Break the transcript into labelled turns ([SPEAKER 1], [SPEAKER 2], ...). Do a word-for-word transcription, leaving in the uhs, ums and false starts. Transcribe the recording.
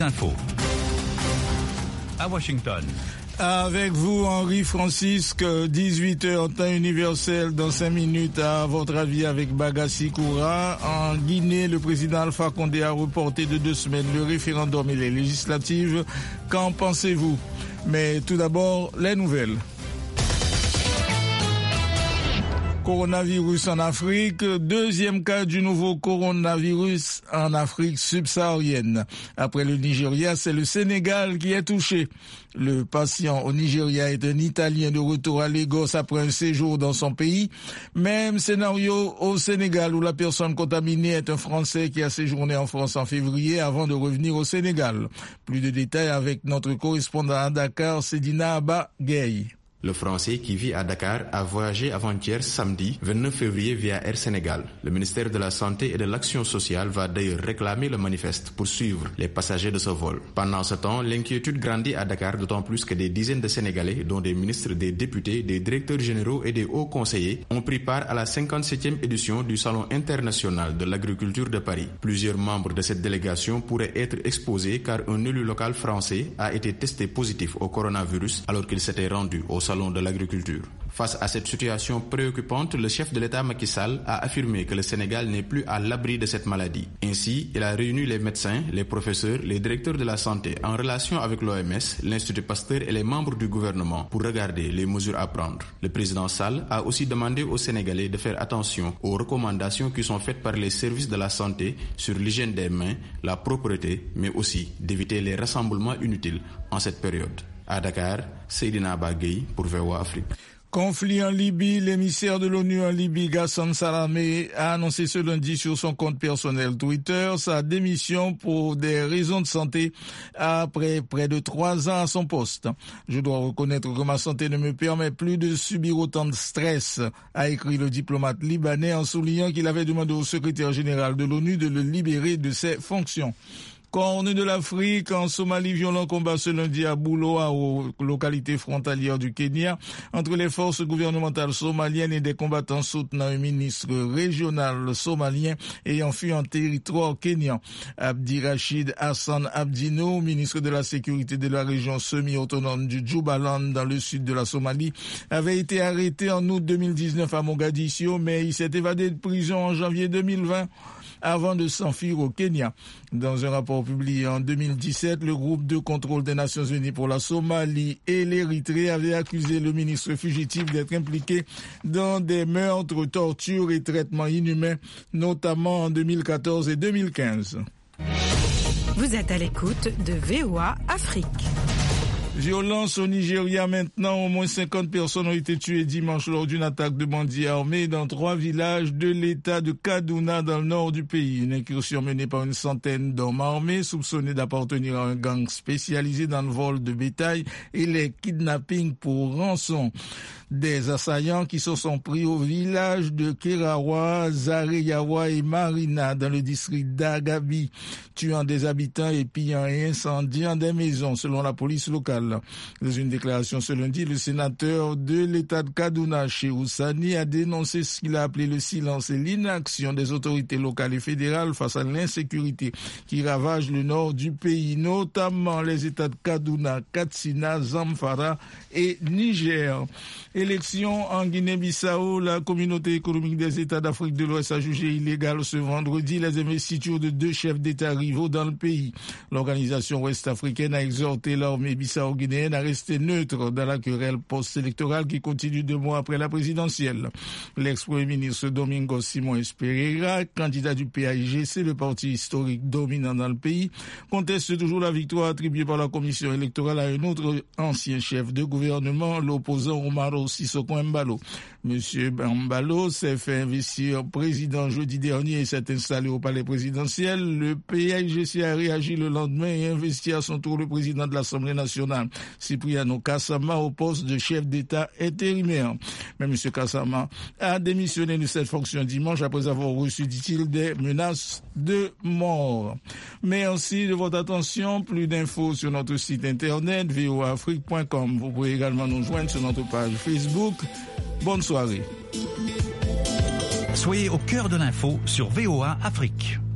[SPEAKER 1] Info. À Washington.
[SPEAKER 2] Avec vous, Henri Francisque, dix-huit heures, temps universel, dans cinq minutes, à votre avis, avec Bagassi Koura. En Guinée, le président Alpha Condé a reporté de deux semaines le référendum et les législatives. Qu'en pensez-vous? Mais tout d'abord, les nouvelles. Coronavirus en Afrique, deuxième cas du nouveau coronavirus en Afrique subsaharienne. Après le Nigeria, c'est le Sénégal qui est touché. Le patient au Nigeria est un Italien de retour à Lagos après un séjour dans son pays. Même scénario au Sénégal où la personne contaminée est un Français qui a séjourné en France en février avant de revenir au Sénégal. Plus de détails avec notre correspondant à Dakar, Sedina Abba Gueye.
[SPEAKER 3] Le Français qui vit à Dakar a voyagé avant-hier samedi vingt-neuf février via Air Sénégal. Le ministère de la Santé et de l'Action sociale va d'ailleurs réclamer le manifeste pour suivre les passagers de ce vol. Pendant ce temps, l'inquiétude grandit à Dakar, d'autant plus que des dizaines de Sénégalais, dont des ministres, des députés, des directeurs généraux et des hauts conseillers, ont pris part à la cinquante-septième édition du Salon international de l'agriculture de Paris. Plusieurs membres de cette délégation pourraient être exposés car un élu local français a été testé positif au coronavirus alors qu'il s'était rendu au Salon de l'agriculture. Face à cette situation préoccupante, le chef de l'État Macky Sall a affirmé que le Sénégal n'est plus à l'abri de cette maladie. Ainsi, il a réuni les médecins, les professeurs, les directeurs de la santé en relation avec l'O M S, l'Institut Pasteur et les membres du gouvernement pour regarder les mesures à prendre. Le président Sall a aussi demandé aux Sénégalais de faire attention aux recommandations qui sont faites par les services de la santé sur l'hygiène des mains, la propreté, mais aussi d'éviter les rassemblements inutiles en cette période. À Dakar, Seydina Bagay pour V O A Afrique.
[SPEAKER 2] Conflit en Libye, l'émissaire de l'ONU en Libye, Ghassan Salamé, a annoncé ce lundi sur son compte personnel Twitter sa démission pour des raisons de santé après près de trois ans à son poste. Je dois reconnaître que ma santé ne me permet plus de subir autant de stress, a écrit le diplomate libanais en soulignant qu'il avait demandé au secrétaire général de l'ONU de le libérer de ses fonctions. Corne de l'Afrique, en Somalie, violent combat ce lundi à Bouloa, aux localités frontalières du Kenya, entre les forces gouvernementales somaliennes et des combattants soutenant un ministre régional somalien ayant fui en territoire kenyan. Abdi Rachid Hassan Abdino, ministre de la Sécurité de la région semi-autonome du Jubaland dans le sud de la Somalie, avait été arrêté en août deux mille dix-neuf à Mogadiscio, mais il s'est évadé de prison en janvier deux mille vingt. Avant de s'enfuir au Kenya. Dans un rapport publié en deux mille dix-sept, le groupe de contrôle des Nations Unies pour la Somalie et l'Érythrée avait accusé le ministre fugitif d'être impliqué dans des meurtres, tortures et traitements inhumains, notamment en deux mille quatorze et deux mille quinze.
[SPEAKER 4] Vous êtes à l'écoute de V O A Afrique.
[SPEAKER 2] Violence au Nigeria maintenant, au moins cinquante personnes ont été tuées dimanche lors d'une attaque de bandits armés dans trois villages de l'état de Kaduna dans le nord du pays. Une incursion menée par une centaine d'hommes armés soupçonnés d'appartenir à un gang spécialisé dans le vol de bétail et les kidnappings pour rançon. Des assaillants qui se sont pris au village de Kerawa, Zareyawa et Marina dans le district d'Agabi, tuant des habitants et pillant et incendiant des maisons selon la police locale. Dans une déclaration ce lundi, le sénateur de l'état de Kaduna, Shehu Sani, a dénoncé ce qu'il a appelé le silence et l'inaction des autorités locales et fédérales face à l'insécurité qui ravage le nord du pays, notamment les états de Kaduna, Katsina, Zamfara et Niger. Élection en Guinée-Bissau, la communauté économique des États d'Afrique de l'Ouest a jugé illégal ce vendredi les investitures de deux chefs d'État rivaux dans le pays. L'organisation ouest-africaine a exhorté l'armée bissau-guinéenne à rester neutre dans la querelle post-électorale qui continue deux mois après la présidentielle. L'ex-premier ministre Domingos Simões Pereira, candidat du P A I G C, le parti historique dominant dans le pays, conteste toujours la victoire attribuée par la commission électorale à un autre ancien chef de gouvernement, l'opposant Umaro Sissoko Embalo. Monsieur Embalo s'est fait investir président jeudi dernier et s'est installé au palais présidentiel. Le P A I G C a réagi le lendemain et investi à son tour le président de l'Assemblée nationale, Cipriano Kassama, au poste de chef d'État intérimaire. Mais M. Kassama a démissionné de cette fonction dimanche après avoir reçu, dit-il, des menaces de mort. Merci de votre attention. Plus d'infos sur notre site internet v o a afrique point com. Vous pouvez également nous joindre sur notre page Facebook. Bonne soirée.
[SPEAKER 1] Soyez au cœur de l'info sur V O A Afrique.